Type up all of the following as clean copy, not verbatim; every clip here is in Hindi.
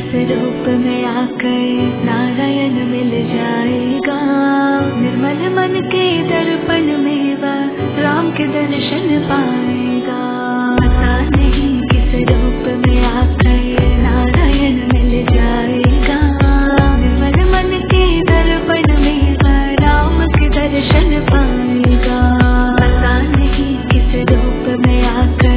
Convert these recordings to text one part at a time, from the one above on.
किस रूप में आकर नारायण मिल जाएगा। निर्मल मन के दर्पण में वह राम के दर्शन पाएगा। पता नहीं किस रूप में आकर नारायण मिल जाएगा। निर्मल मन के दर्पण में वह राम के दर्शन पाएगा। पता नहीं किस रूप में आकर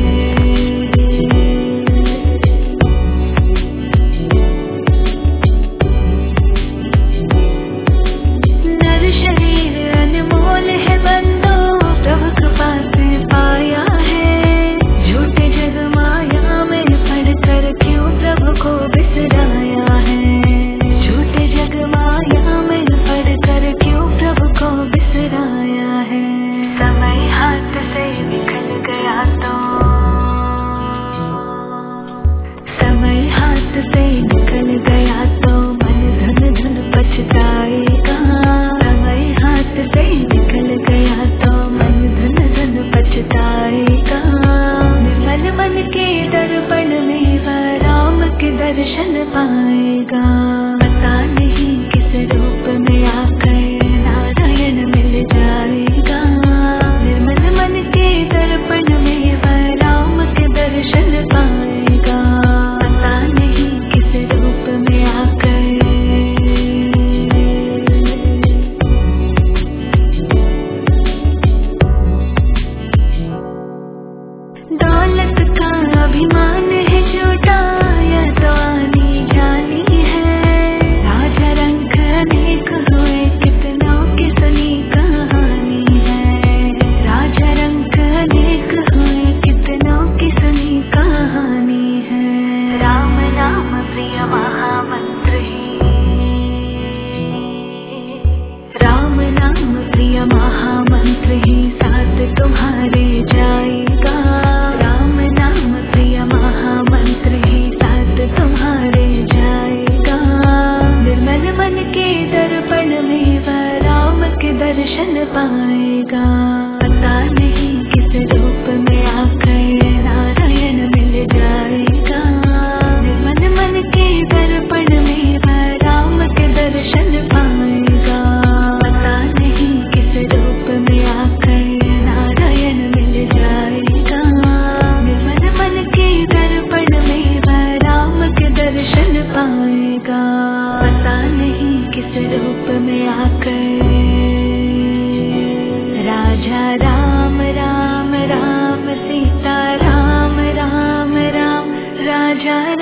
दर्शन पाएगा। पता नहीं किस रूप में आकर नारायण मिल जाएगा। निर्मल मन के दर्पण में वह राम के दर्शन पाएगा। पता नहीं किस रूप में आकर दौलत का अभिमान है छोटा महामंत्र ही साथ तुम्हारे जाएगा। राम नाम प्रिय महामंत्र ही साथ तुम्हारे जाएगा। निर्मल मन के दर्पण में वह राम के दर्शन पाएगा। पता नहीं किस रूप में आकर नारायण मिल जाएगा। निर्मल मन के दर्पण में वह राम के दर्शन पाएगा। पता नहीं किस रूप में आकर नारायण मिल जाएगा। निर्मल मन के दर्पण में वह राम के दर्शन पाएगा। पता नहीं किस रूप में आकर राजा राम राम राम सीता राम राम राम राजा